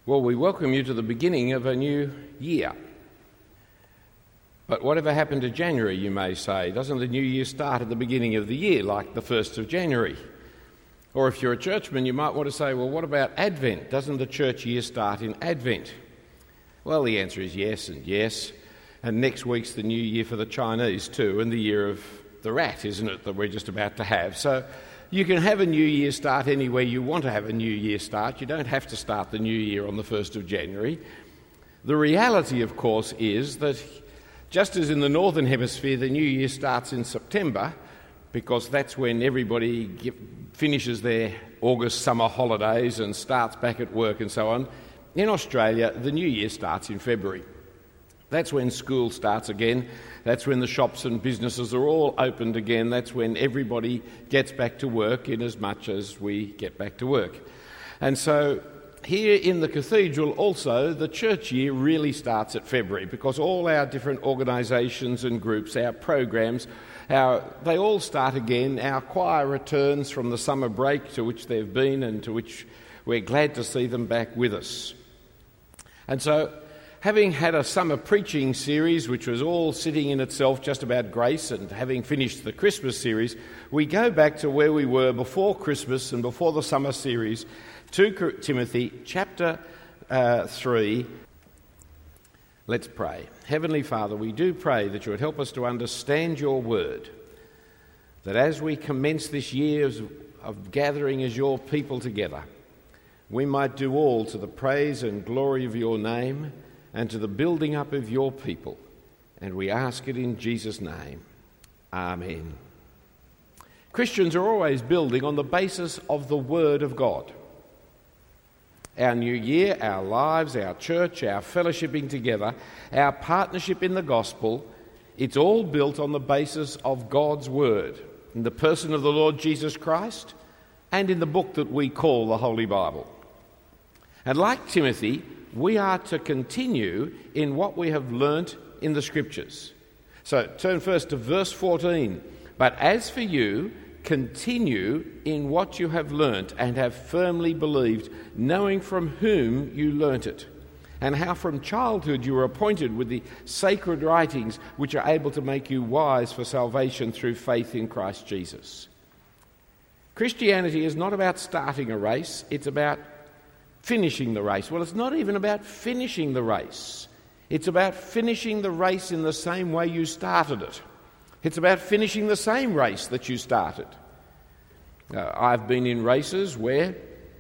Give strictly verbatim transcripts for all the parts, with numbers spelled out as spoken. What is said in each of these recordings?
Well, we welcome you to the beginning of a new year. But whatever happened to January, you may say? Doesn't the new year start at the beginning of the year, like the first of January? Or if you're a churchman, you might want to say, well, what about Advent? Doesn't the church year start in Advent? Well, the answer is yes and yes. And next week's the new year for the Chinese too, and the year of the rat, isn't it, that we're just about to have. So you can have a new year start anywhere you want to have a new year start. You don't have to start the new year on the first of January. The reality, of course, is that just as in the Northern Hemisphere, the new year starts in September, because that's when everybody get, finishes their August summer holidays and starts back at work and so on. In Australia, the new year starts in February. That's when school starts again. That's when the shops and businesses are all opened again. That's when everybody gets back to work in as much as we get back to work. And so here in the cathedral also, the church year really starts at February, because all our different organisations and groups, our programs, our, they all start again. Our choir returns from the summer break to which they've been and to which we're glad to see them back with us. And so, having had a summer preaching series, which was all sitting in itself just about grace, and having finished the Christmas series, we go back to where we were before Christmas and before the summer series, Second Timothy chapter uh, three. Let's pray. Heavenly Father, we do pray that you would help us to understand your word, that as we commence this year of gathering as your people together, we might do all to the praise and glory of your name and to the building up of your people. And we ask it in Jesus' name. Amen. Christians are always building on the basis of the Word of God. Our new year, our lives, our church, our fellowshipping together, our partnership in the gospel, it's all built on the basis of God's Word, in the person of the Lord Jesus Christ, and in the book that we call the Holy Bible. And like Timothy, we are to continue in what we have learnt in the Scriptures. So turn first to verse fourteen. But as for you, continue in what you have learnt and have firmly believed, knowing from whom you learnt it, and how from childhood you were appointed with the sacred writings which are able to make you wise for salvation through faith in Christ Jesus. Christianity is not about starting a race, it's about finishing the race. Well, it's not even about finishing the race. It's about finishing the race in the same way you started it. It's about finishing the same race that you started. Uh, I've been in races where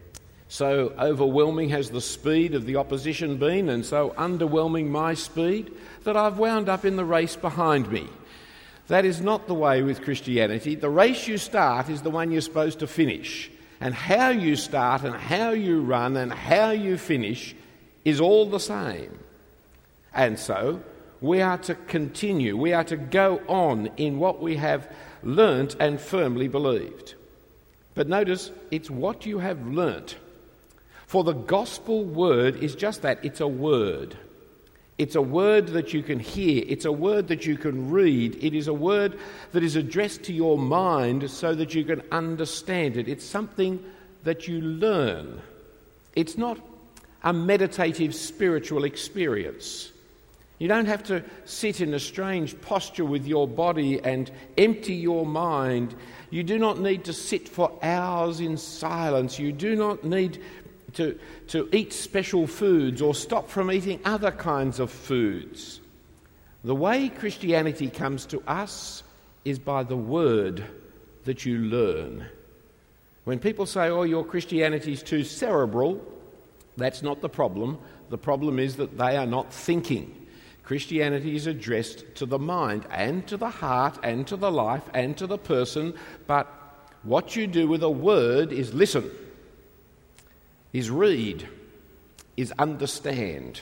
so overwhelming has the speed of the opposition been, and so underwhelming my speed, that I've wound up in the race behind me. That is not the way with Christianity. The race you start is the one you're supposed to finish. And how you start and how you run and how you finish is all the same. And so we are to continue, we are to go on in what we have learnt and firmly believed. But notice, it's what you have learnt. For the gospel word is just that, it's a word. It's a word that you can hear. It's a word that you can read. It is a word that is addressed to your mind so that you can understand it. It's something that you learn. It's not a meditative spiritual experience. You don't have to sit in a strange posture with your body and empty your mind. You do not need to sit for hours in silence. You do not need To, to eat special foods or stop from eating other kinds of foods. The way Christianity comes to us is by the word that you learn. When people say, oh, your Christianity is too cerebral, that's not the problem. The problem is that they are not thinking. Christianity is addressed to the mind and to the heart and to the life and to the person, but what you do with a word is listen, is read, is understand.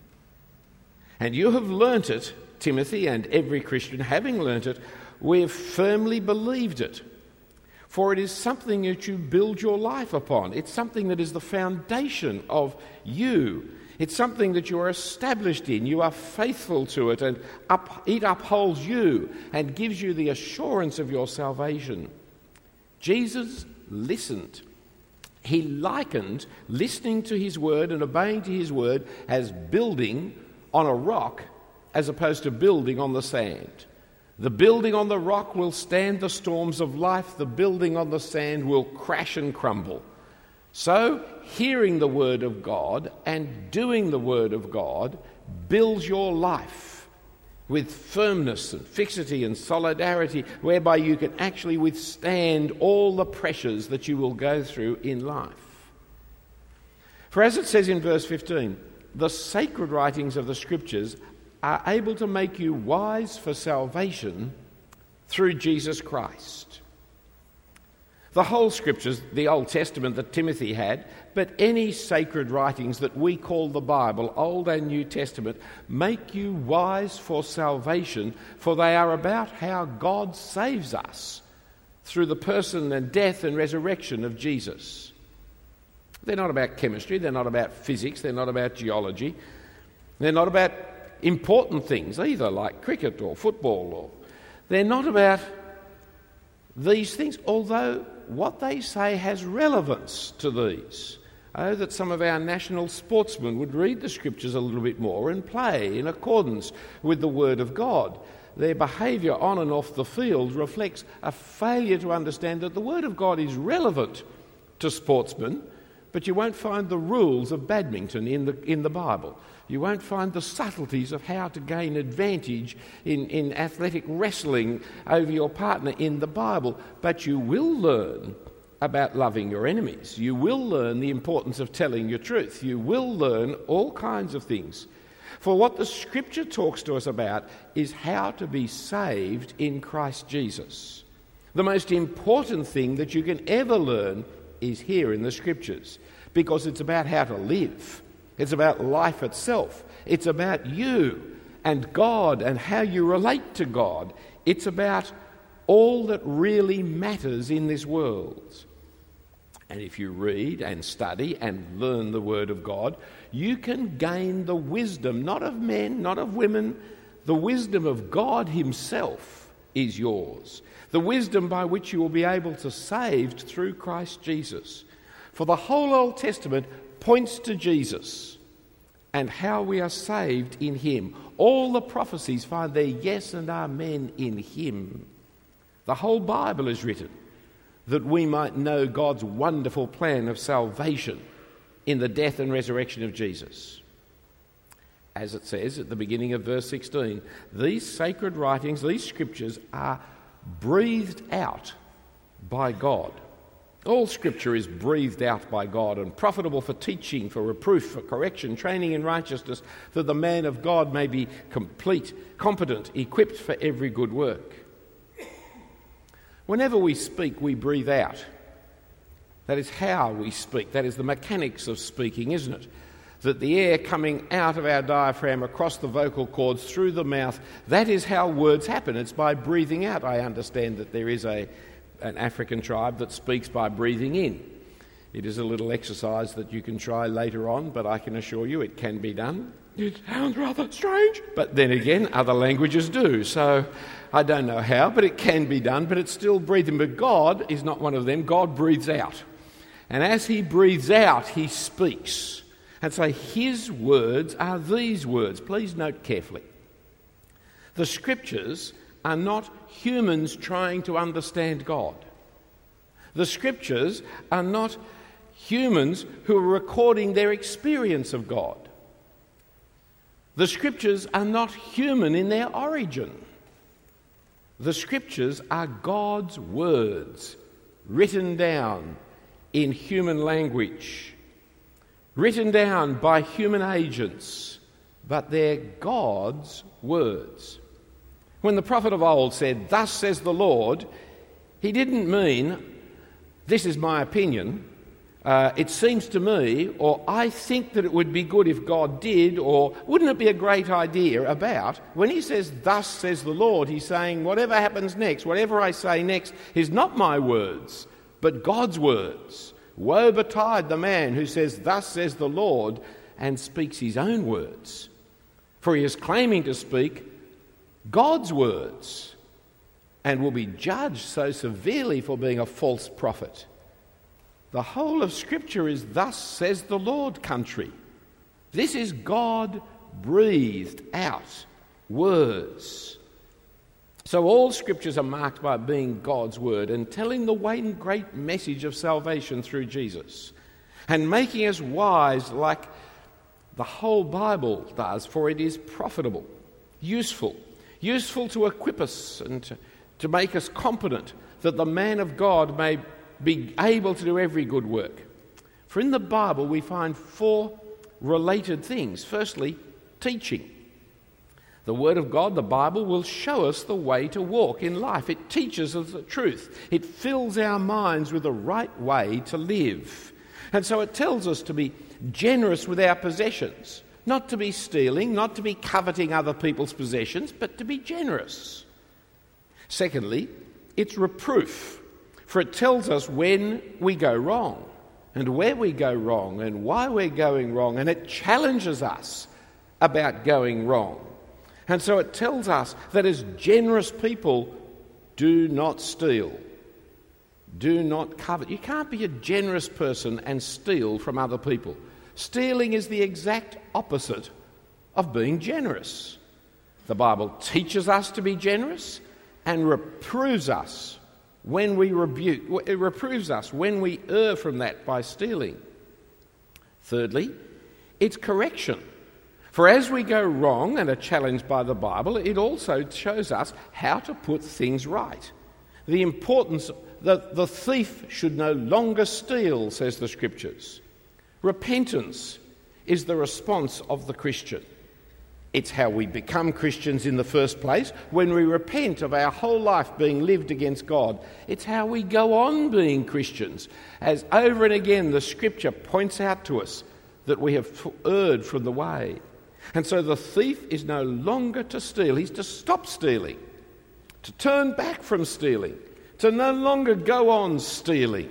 And you have learnt it, Timothy, and every Christian having learnt it, we have firmly believed it. For it is something that you build your life upon. It's something that is the foundation of you. It's something that you are established in. You are faithful to it, and up, it upholds you and gives you the assurance of your salvation. Jesus listened. he likened listening to his word and obeying to his word as building on a rock as opposed to building on the sand. The building on the rock will stand the storms of life. The building on the sand will crash and crumble. So, hearing the word of God and doing the word of God builds your life with firmness and fixity and solidarity, whereby you can actually withstand all the pressures that you will go through in life. For as it says in verse fifteen, the sacred writings of the Scriptures are able to make you wise for salvation through Jesus Christ. The whole Scriptures, the Old Testament that Timothy had, but any sacred writings that we call the Bible, Old and New Testament, make you wise for salvation, for they are about how God saves us through the person and death and resurrection of Jesus. They're not about chemistry, they're not about physics, they're not about geology, they're not about important things either, like cricket or football, or they're not about these things, although what they say has relevance to these. Oh, that some of our national sportsmen would read the Scriptures a little bit more and play in accordance with the Word of God. Their behaviour on and off the field reflects a failure to understand that the Word of God is relevant to sportsmen, but you won't find the rules of badminton in the, in the Bible. You won't find the subtleties of how to gain advantage in, in athletic wrestling over your partner in the Bible. But you will learn about loving your enemies. You will learn the importance of telling your truth. You will learn all kinds of things. For what the Scripture talks to us about is how to be saved in Christ Jesus. The most important thing that you can ever learn is here in the Scriptures, because it's about how to live. It's about life itself. It's about you and God and how you relate to God. It's about all that really matters in this world. And if you read and study and learn the Word of God, you can gain the wisdom, not of men, not of women. The wisdom of God Himself is yours. The wisdom by which you will be able to be saved through Christ Jesus. For the whole Old Testament points to Jesus and how we are saved in Him. All the prophecies find their yes and amen in Him. The whole Bible is written that we might know God's wonderful plan of salvation in the death and resurrection of Jesus. As it says at the beginning of verse sixteen, these sacred writings, these Scriptures, are breathed out by God. All Scripture is breathed out by God and profitable for teaching, for reproof, for correction, training in righteousness, that the man of God may be complete, competent, equipped for every good work. Whenever we speak, we breathe out. That is how we speak. That is the mechanics of speaking, isn't it? That the air coming out of our diaphragm across the vocal cords through the mouth, that is how words happen. It's by breathing out. I understand that there is a an African tribe that speaks by breathing in. It is a little exercise that you can try later on, but I can assure you it can be done. It sounds rather strange, but then again, other languages do. So I don't know how, but it can be done, but it's still breathing. But God is not one of them. God breathes out. And as He breathes out, He speaks. And so His words are these words. Please note carefully. The Scriptures are not humans trying to understand God. The Scriptures are not humans who are recording their experience of God. The Scriptures are not human in their origin. The Scriptures are God's words written down in human language, written down by human agents, but they're God's words. When the prophet of old said, "Thus says the Lord," he didn't mean, "This is my opinion, uh, it seems to me," or "I think that it would be good if God did," or "Wouldn't it be a great idea about." When he says, "Thus says the Lord," he's saying whatever happens next, whatever I say next, is not my words, but God's words. Woe betide the man who says, "Thus says the Lord," and speaks his own words. For he is claiming to speak God's words and will be judged so severely for being a false prophet. The whole of Scripture is thus says the Lord country. This is God breathed out words. So all Scriptures are marked by being God's word and telling the one great message of salvation through Jesus and making us wise like the whole Bible does, for it is profitable, useful, useful to equip us and to, to make us competent that the man of God may be able to do every good work. For in the Bible we find four related things. Firstly, teaching. The Word of God, the Bible, will show us the way to walk in life. It teaches us the truth. It fills our minds with the right way to live. And so it tells us to be generous with our possessions, not to be stealing, not to be coveting other people's possessions, but to be generous. Secondly, it's reproof, for it tells us when we go wrong and where we go wrong and why we're going wrong, and it challenges us about going wrong. And so it tells us that as generous people, do not steal. Do not covet. You can't be a generous person and steal from other people. Stealing is the exact opposite of being generous. The Bible teaches us to be generous and reproves us when we rebuke. It reproves us when we err from that by stealing. Thirdly, it's correction. For as we go wrong and are challenged by the Bible, it also shows us how to put things right. The importance that the thief should no longer steal, says the Scriptures. Repentance is the response of the Christian. It's how we become Christians in the first place, when we repent of our whole life being lived against God. It's how we go on being Christians, as over and again the Scripture points out to us that we have erred from the way. And so the thief is no longer to steal. He's to stop stealing, to turn back from stealing, to no longer go on stealing.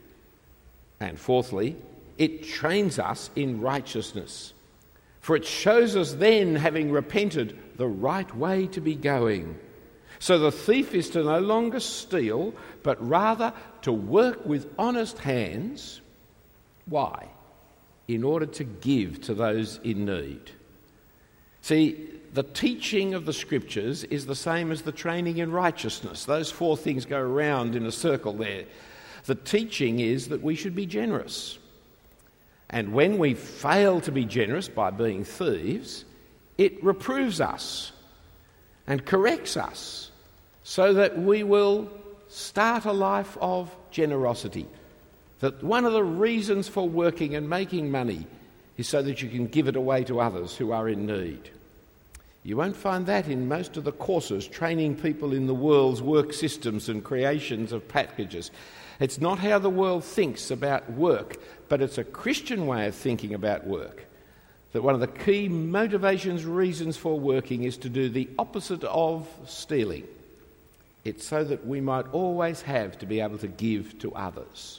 And fourthly, it trains us in righteousness. For it shows us then, having repented, the right way to be going. So the thief is to no longer steal, but rather to work with honest hands. Why? In order to give to those in need. See, the teaching of the Scriptures is the same as the training in righteousness. Those four things go around in a circle there. The teaching is that we should be generous. And when we fail to be generous by being thieves, it reproves us and corrects us so that we will start a life of generosity. That one of the reasons for working and making money is so that you can give it away to others who are in need. You won't find that in most of the courses training people in the world's work systems and creations of packages. It's not how the world thinks about work, but it's a Christian way of thinking about work. That one of the key motivations, reasons for working is to do the opposite of stealing. It's so that we might always have to be able to give to others.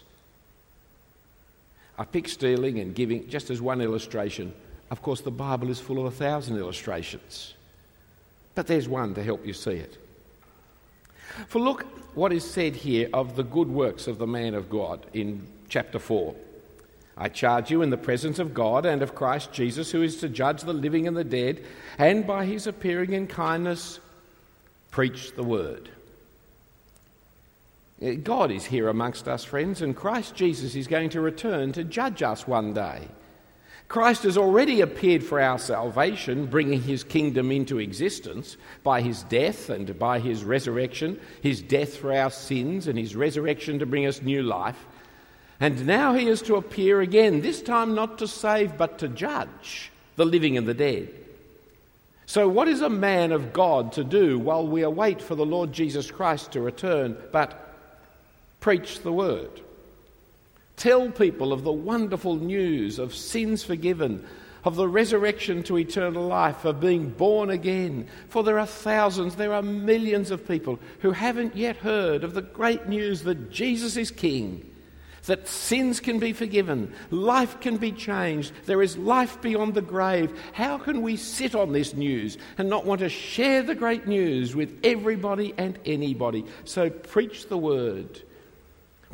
I pick stealing and giving just as one illustration. Of course, the Bible is full of a thousand illustrations. But there's one to help you see it. For look what is said here of the good works of the man of God in chapter four. I charge you in the presence of God and of Christ Jesus, who is to judge the living and the dead, and by his appearing in kindness, preach the word. God is here amongst us, friends, and Christ Jesus is going to return to judge us one day. Christ has already appeared for our salvation, bringing his kingdom into existence by his death and by his resurrection, his death for our sins and his resurrection to bring us new life. And now he is to appear again, this time not to save but to judge the living and the dead. So what is a man of God to do while we await for the Lord Jesus Christ to return but preach the word? Tell people of the wonderful news of sins forgiven, of the resurrection to eternal life, of being born again. For there are thousands, there are millions of people who haven't yet heard of the great news that Jesus is King, that sins can be forgiven, life can be changed, there is life beyond the grave. How can we sit on this news and not want to share the great news with everybody and anybody? So preach the word.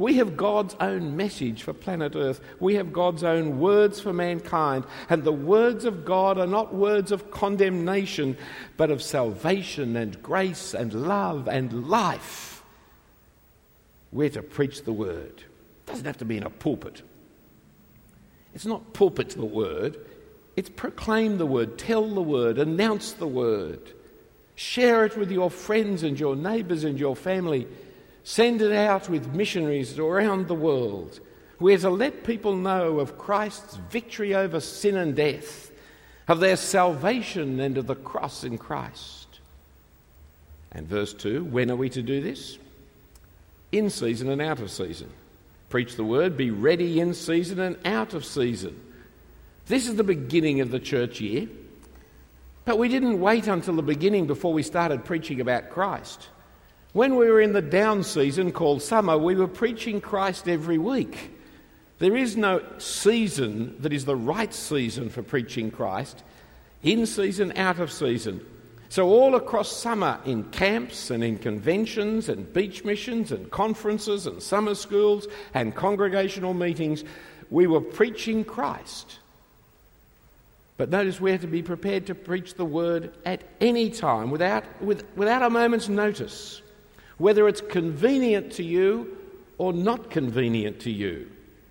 We have God's own message for planet Earth. We have God's own words for mankind. And the words of God are not words of condemnation, but of salvation and grace and love and life. We're to preach the word. It doesn't have to be in a pulpit. It's not pulpit the word. It's proclaim the word, tell the word, announce the word. Share it with your friends and your neighbours and your family. Send it out with missionaries around the world. We're to let people know of Christ's victory over sin and death, of their salvation and of the cross in Christ. And verse two, when are we to do this? In season and out of season. Preach the word, be ready in season and out of season. This is the beginning of the church year. But we didn't wait until the beginning before we started preaching about Christ. When we were in the down season called summer, we were preaching Christ every week. There is no season that is the right season for preaching Christ. In season, out of season. So all across summer, in camps and in conventions and beach missions and conferences and summer schools and congregational meetings, we were preaching Christ. But notice we're to be prepared to preach the word at any time, without, with, without a moment's notice, whether it's convenient to you or not convenient to you.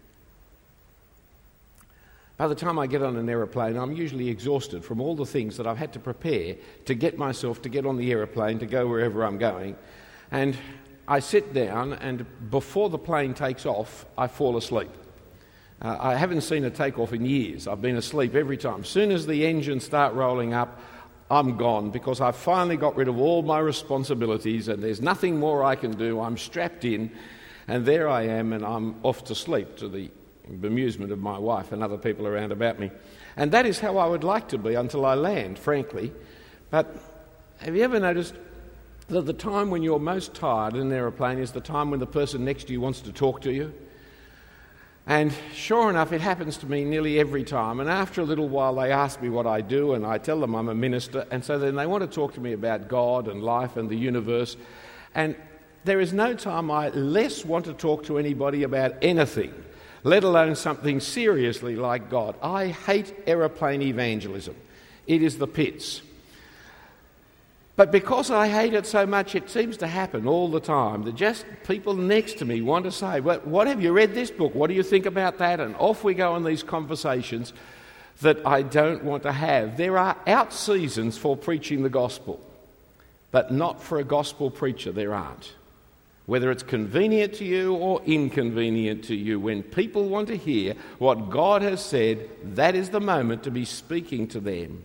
By the time I get on an aeroplane, I'm usually exhausted from all the things that I've had to prepare to get myself to get on the aeroplane to go wherever I'm going. And I sit down, and before the plane takes off, I fall asleep. Uh, I haven't seen a takeoff in years. I've been asleep every time. As soon as the engines start rolling up, I'm gone, because I've finally got rid of all my responsibilities and there's nothing more I can do. I'm strapped in, and there I am, and I'm off to sleep, to the bemusement of my wife and other people around about me. And that is how I would like to be until I land, frankly. But have you ever noticed that the time when you're most tired in an aeroplane is the time when the person next to you wants to talk to you? And sure enough, it happens to me nearly every time. And after a little while, they ask me what I do, and I tell them I'm a minister. And so then they want to talk to me about God and life and the universe. And there is no time I less want to talk to anybody about anything, let alone something seriously like God. I hate aeroplane evangelism. It is the pits. But because I hate it so much, it seems to happen all the time that just people next to me want to say, well, what have you read this book? What do you think about that? And off we go on these conversations that I don't want to have. There are out seasons for preaching the gospel, but not for a gospel preacher. There aren't. Whether it's convenient to you or inconvenient to you, when people want to hear what God has said, that is the moment to be speaking to them.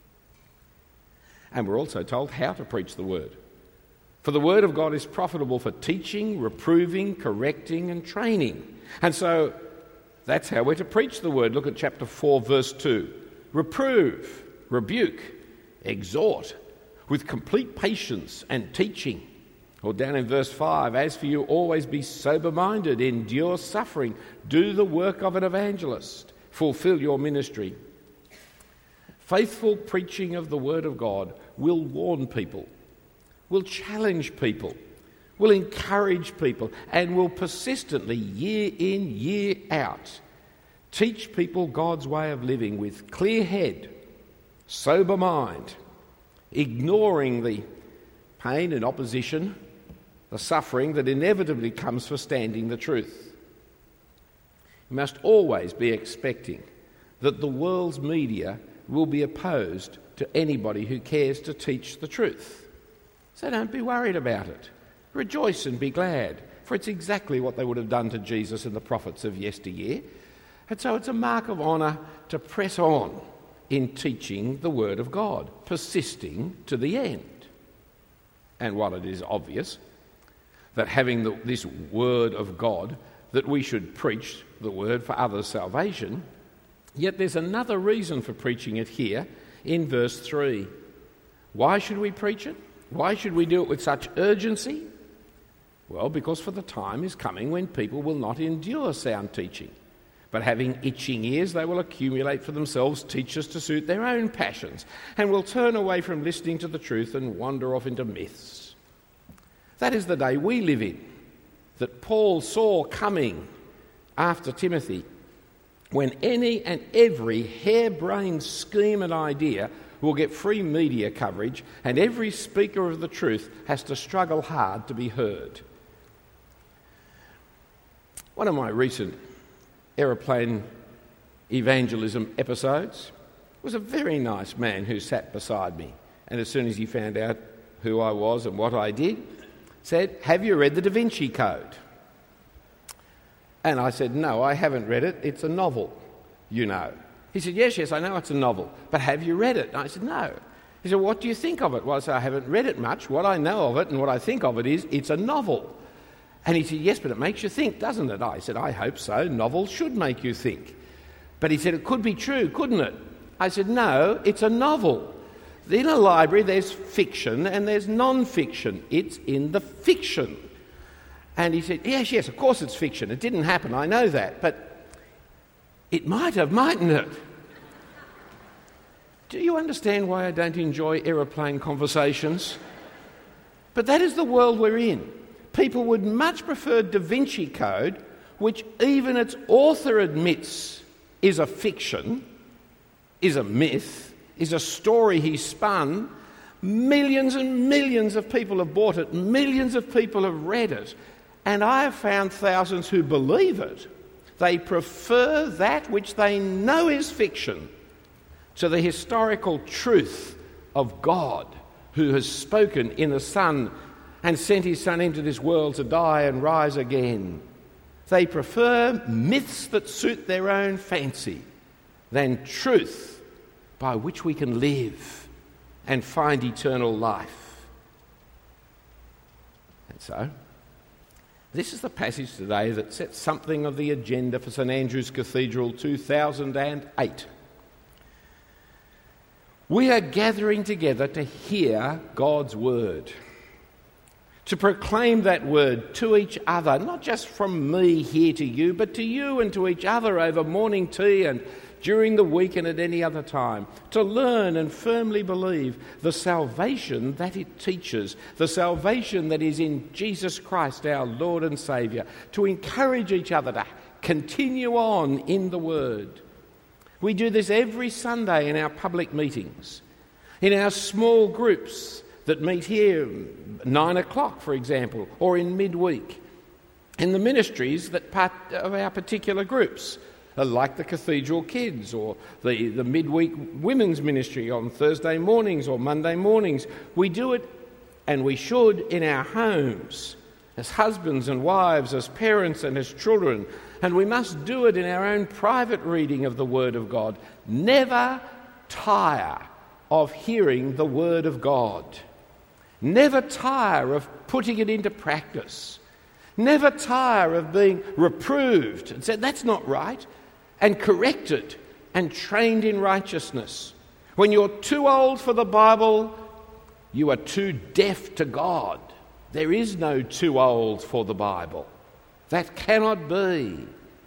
And we're also told how to preach the word. For the word of God is profitable for teaching, reproving, correcting, and training. And so that's how we're to preach the word. Look at chapter four, verse two. Reprove, rebuke, exhort, with complete patience and teaching. Or down in verse five, as for you, always be sober-minded, endure suffering, do the work of an evangelist, fulfill your ministry. Faithful preaching of the word of God will warn people, will challenge people, will encourage people, and will persistently, year in, year out, teach people God's way of living with clear head, sober mind, ignoring the pain and opposition, the suffering that inevitably comes for standing the truth. You must always be expecting that the world's media will be opposed to anybody who cares to teach the truth. So don't be worried about it. Rejoice and be glad, for it's exactly what they would have done to Jesus and the prophets of yesteryear. And so it's a mark of honour to press on in teaching the word of God, persisting to the end. And while it is obvious that having the, this word of God, that we should preach the word for others' salvation, yet there's another reason for preaching it here in verse three. Why should we preach it? Why should we do it with such urgency? Well, because for the time is coming when people will not endure sound teaching, but having itching ears, they will accumulate for themselves teachers to suit their own passions, and will turn away from listening to the truth and wander off into myths. That is the day we live in. that Paul saw coming after Timothy, when any and every harebrained scheme and idea will get free media coverage and every speaker of the truth has to struggle hard to be heard. One of my recent aeroplane evangelism episodes was a very nice man who sat beside me, and as soon as he found out who I was and what I did, said, "Have you read the Da Vinci Code?" And I said, "No, I haven't read it. It's a novel, you know." He said, yes, yes, I know it's a novel, but have you read it? And I said, no. He said, what do you think of it? Well, I said, I haven't read it much. What I know of it and what I think of it is it's a novel. And he said, yes, but it makes you think, doesn't it? I said, I hope so. Novels should make you think. But he said, it could be true, couldn't it? I said, no, it's a novel. In a library, there's fiction and there's non-fiction. It's in the fiction. And he said, yes, yes, of course it's fiction. It didn't happen, I know that. But it might have, mightn't it? Do you understand why I don't enjoy aeroplane conversations? But that is the world we're in. People would much prefer Da Vinci Code, which even its author admits is a fiction, is a myth, is a story he spun. Millions and millions of people have bought it. Millions of people have read it. And I have found thousands who believe it. They prefer that which they know is fiction to the historical truth of God, who has spoken in the Son and sent his Son into this world to die and rise again. They prefer myths that suit their own fancy than truth by which we can live and find eternal life. And so, this is the passage today that sets something of the agenda for St Andrew's Cathedral two thousand eight. We are gathering together to hear God's word, to proclaim that word to each other, not just from me here to you, but to you and to each other over morning tea and during the week and at any other time, to learn and firmly believe the salvation that it teaches, the salvation that is in Jesus Christ, our Lord and Saviour, to encourage each other to continue on in the Word. We do this every Sunday in our public meetings, in our small groups that meet here nine o'clock, for example, or in midweek, in the ministries that part of our particular groups, like the Cathedral Kids or the, the midweek women's ministry on Thursday mornings or Monday mornings. We do it, and we should, in our homes, as husbands and wives, as parents and as children, and we must do it in our own private reading of the Word of God. Never tire of hearing the Word of God. Never tire of putting it into practice. Never tire of being reproved and said, that's not right, and corrected and trained in righteousness. When you're too old for the Bible, you are too deaf to God. There is no too old for the Bible. That cannot be.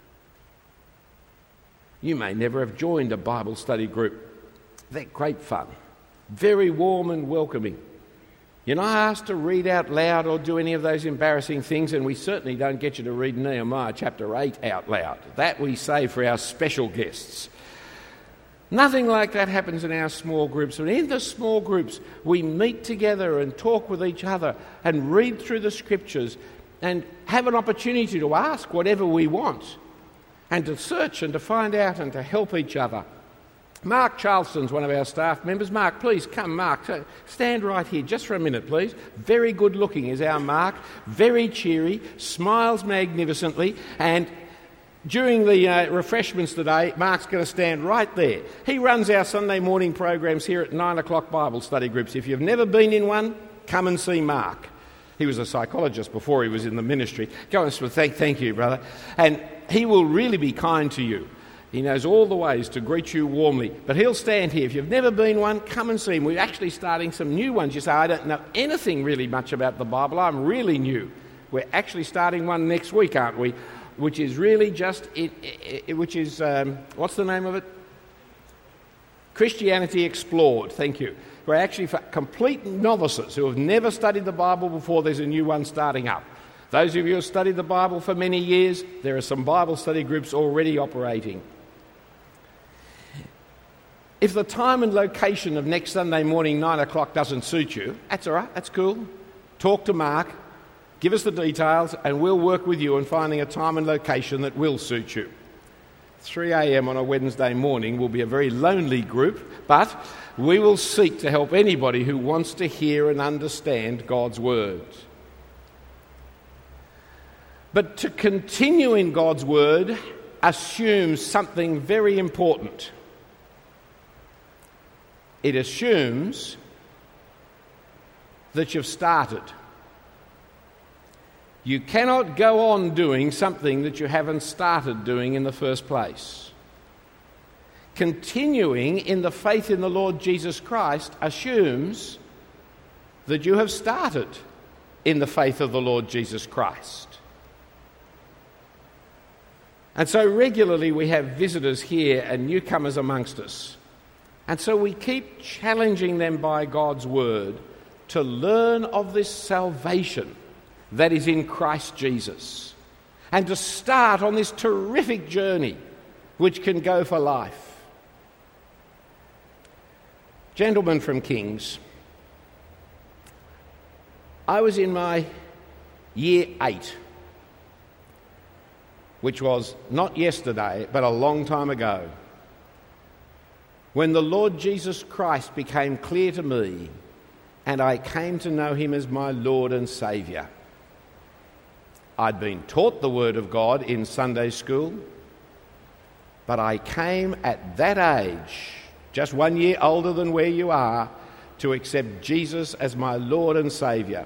You may never have joined a Bible study group. They're great fun, very warm and welcoming. You're not asked to read out loud or do any of those embarrassing things, and we certainly don't get you to read Nehemiah chapter eight out loud. That we save for our special guests. Nothing like that happens in our small groups. And in the small groups, we meet together and talk with each other and read through the Scriptures and have an opportunity to ask whatever we want and to search and to find out and to help each other. Mark Charleston's one of our staff members. Mark, please come, Mark. Stand right here just for a minute, please. Very good looking is our Mark. Very cheery, smiles magnificently, and during the uh, refreshments today, Mark's going to stand right there. He runs our Sunday morning programs here at nine o'clock Bible study groups. If you've never been in one, come and see Mark. He was a psychologist before he was in the ministry. Go and thank, thank you, brother. And he will really be kind to you. He knows all the ways to greet you warmly. But he'll stand here. If you've never been one, come and see him. We're actually starting some new ones. You say, I don't know anything really much about the Bible. I'm really new. We're actually starting one next week, aren't we? Which is really just, it, it, which is, um, what's the name of it? Christianity Explored. Thank you. We're actually for complete novices who have never studied the Bible before. There's a new one starting up. Those of you who have studied the Bible for many years, there are some Bible study groups already operating. If the time and location of next Sunday morning, nine o'clock, doesn't suit you, that's all right, that's cool. Talk to Mark, give us the details, and we'll work with you on finding a time and location that will suit you. three a.m. on a Wednesday morning will be a very lonely group, but we will seek to help anybody who wants to hear and understand God's Word. But to continue in God's Word assumes something very important. It assumes that you've started. You cannot go on doing something that you haven't started doing in the first place. Continuing in the faith in the Lord Jesus Christ assumes that you have started in the faith of the Lord Jesus Christ. And so regularly we have visitors here and newcomers amongst us. And so we keep challenging them by God's Word to learn of this salvation that is in Christ Jesus, and to start on this terrific journey which can go for life. Gentlemen from Kings, I was in my year eight, which was not yesterday but a long time ago, when the Lord Jesus Christ became clear to me and I came to know him as my Lord and Saviour. I'd been taught the Word of God in Sunday school, but I came at that age, just one year older than where you are, to accept Jesus as my Lord and Saviour.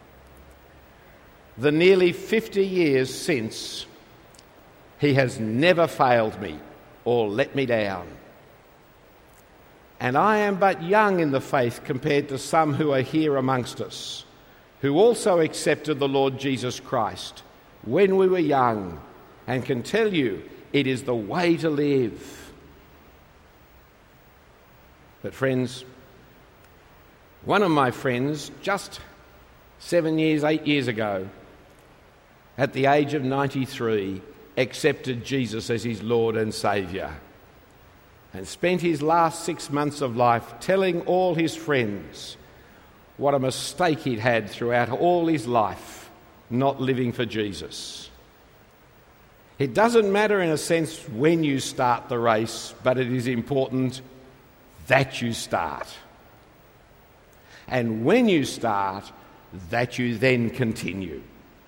The nearly fifty years since, he has never failed me or let me down. And I am but young in the faith compared to some who are here amongst us, who also accepted the Lord Jesus Christ when we were young, and can tell you it is the way to live. But friends, one of my friends, just seven years, eight years ago, at the age of ninety-three, accepted Jesus as his Lord and Saviour, and spent his last six months of life telling all his friends what a mistake he'd had throughout all his life, not living for Jesus. It doesn't matter in a sense when you start the race, but it is important that you start. And when you start, that you then continue.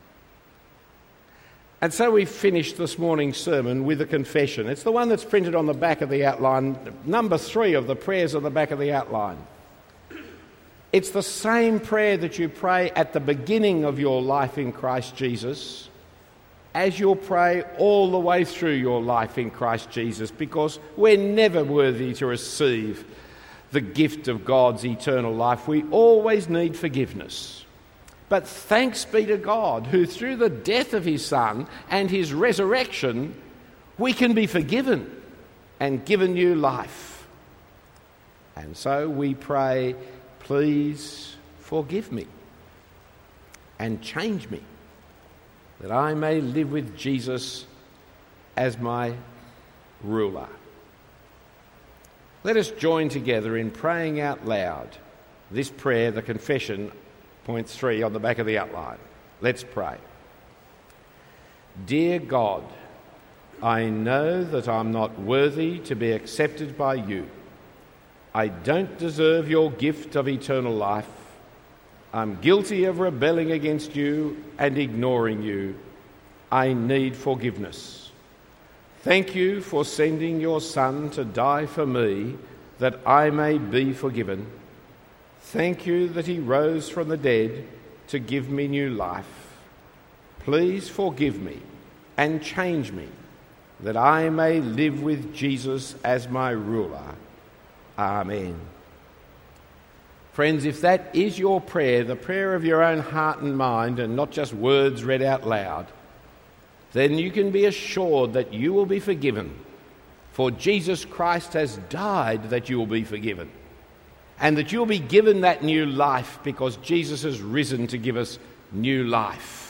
And so we finished this morning's sermon with a confession. It's the one that's printed on the back of the outline, number three of the prayers on the back of the outline. It's the same prayer that you pray at the beginning of your life in Christ Jesus, as you'll pray all the way through your life in Christ Jesus, because we're never worthy to receive the gift of God's eternal life. We always need forgiveness. But thanks be to God, who through the death of his Son and his resurrection, we can be forgiven and given new life. And so we pray, please forgive me and change me, that I may live with Jesus as my ruler. Let us join together in praying out loud this prayer, the confession, point three on the back of the outline. Let's pray. Dear God, I know that I'm not worthy to be accepted by you. I don't deserve your gift of eternal life. I'm guilty of rebelling against you and ignoring you. I need forgiveness. Thank you for sending your Son to die for me, that I may be forgiven. Thank you that he rose from the dead to give me new life. Please forgive me and change me, that I may live with Jesus as my ruler. Amen. Friends, if that is your prayer, the prayer of your own heart and mind, and not just words read out loud, then you can be assured that you will be forgiven, for Jesus Christ has died that you will be forgiven, and that you'll be given that new life because Jesus has risen to give us new life.